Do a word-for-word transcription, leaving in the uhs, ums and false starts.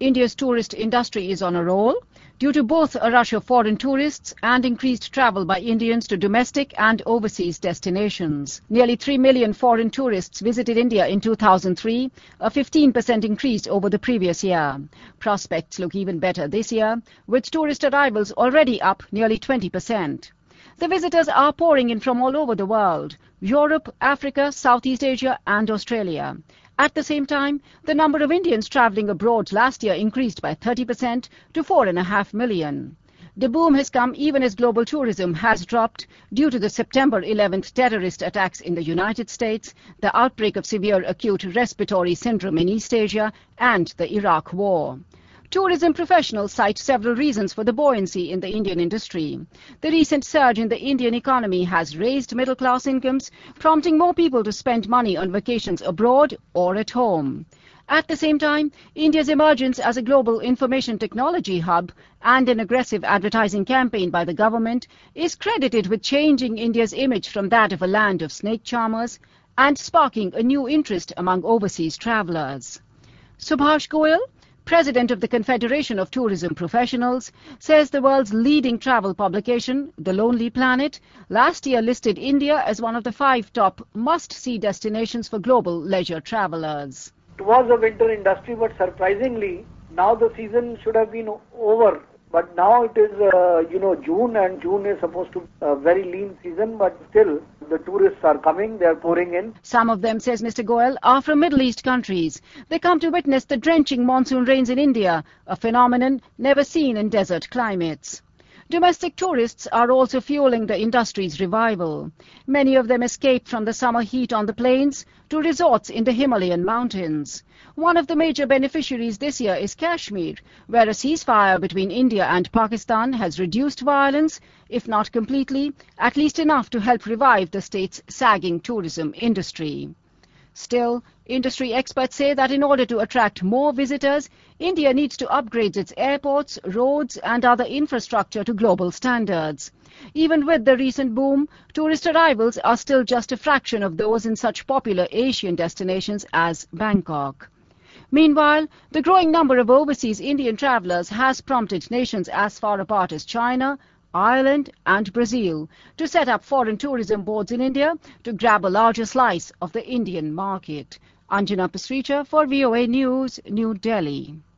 India's tourist industry is on a roll due to both a rush of foreign tourists and increased travel by Indians to domestic and overseas destinations. Nearly three million foreign tourists visited India in two thousand three, a fifteen percent increase over the previous year. Prospects look even better this year, with tourist arrivals already up nearly twenty percent. The visitors are pouring in from all over the world: Europe, Africa, Southeast Asia and Australia. At the same time, the number of Indians travelling abroad last year increased by thirty percent to four point five million. The boom has come even as global tourism has dropped due to the September eleventh terrorist attacks in the United States, the outbreak of severe acute respiratory syndrome in East Asia and the Iraq War. Tourism professionals cite several reasons for the buoyancy in the Indian industry. The recent surge in the Indian economy has raised middle-class incomes, prompting more people to spend money on vacations abroad or at home. At the same time, India's emergence as a global information technology hub and an aggressive advertising campaign by the government is credited with changing India's image from that of a land of snake charmers and sparking a new interest among overseas travellers. Subhash Goyal, President of the Confederation of Tourism Professionals, says the world's leading travel publication, The Lonely Planet, last year listed India as one of the five top must-see destinations for global leisure travellers. It was a winter industry, but surprisingly, now the season should have been over. But now it is, uh, you know, June, and June is supposed to be a very lean season, but still the tourists are coming, they are pouring in. Some of them, says Mister Goyal, are from Middle East countries. They come to witness the drenching monsoon rains in India, a phenomenon never seen in desert climates. Domestic tourists are also fueling the industry's revival. Many of them escape from the summer heat on the plains to resorts in the Himalayan mountains. One of the major beneficiaries this year is Kashmir, where a ceasefire between India and Pakistan has reduced violence, if not completely, at least enough to help revive the state's sagging tourism industry. Still, industry experts say that in order to attract more visitors, India needs to upgrade its airports, roads and other infrastructure to global standards. Even with the recent boom, tourist arrivals are still just a fraction of those in such popular Asian destinations as Bangkok. Meanwhile, the growing number of overseas Indian travellers has prompted nations as far apart as China, Ireland and Brazil to set up foreign tourism boards in India to grab a larger slice of the Indian market. Anjana Pasricha for V O A News, New Delhi.